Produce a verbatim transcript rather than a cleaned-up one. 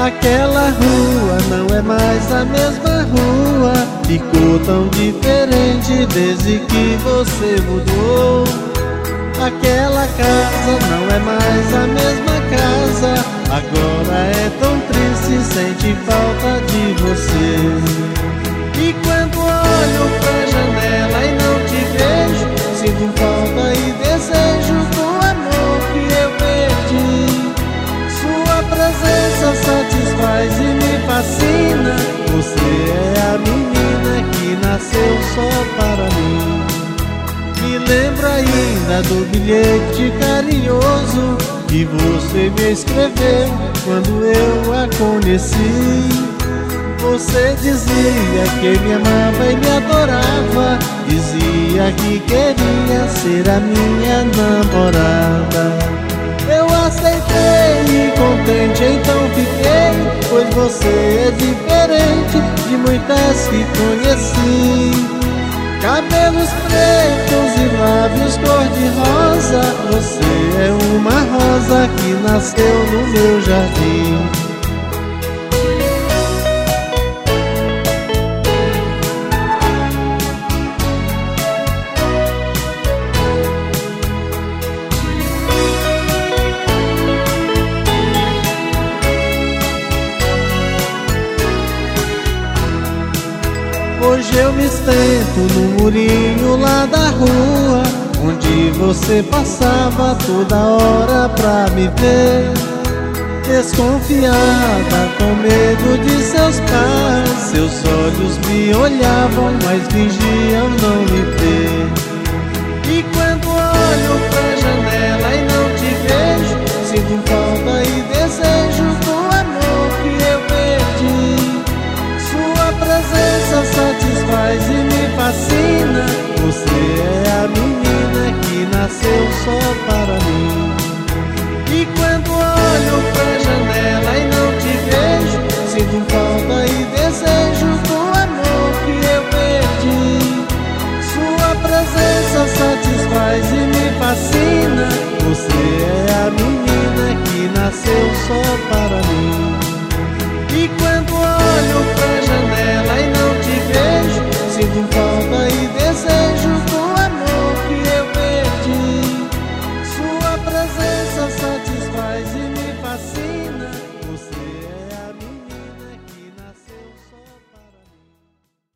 Aquela rua não é mais a mesma rua, ficou tão diferente desde que você mudou. Aquela casa não é mais a mesma casa, agora é tão triste, sente falta de você. E quando olho pra janela e não te vejo, sinto falta e desejo do amor que eu perdi. Sua presença satisfaz e me fascina, você é a menina que nasceu só para mim. Me lembro ainda do bilhete carinhoso que você me escreveu quando eu a conheci. Você dizia que me amava e me adorava, dizia que queria ser a minha namorada. Eu aceitei e contente então fiquei, pois você é diferente de muitas que conheci. Cabelos pretos e lábios cor-de-rosa, você é uma rosa que nasceu no meu jardim. Hoje eu me sento no murinho lá da rua, onde você passava toda hora pra me ver. Desconfiada, com medo de seus pais, seus olhos me olhavam, mas fingiam não me ver. E quando olho pra janela e não te vejo, sinto falta e desejo do amor que eu perdi. Sua presença satisfaz e me fascina, você é a menina que nasceu só para mim. E quando olho pra janela e não te vejo, sinto falta e desejo do amor que eu perdi. Sua presença satisfaz e me fascina, você é a menina que nasceu só para mim. E quando olho pra janela e não te vejo, sinto falta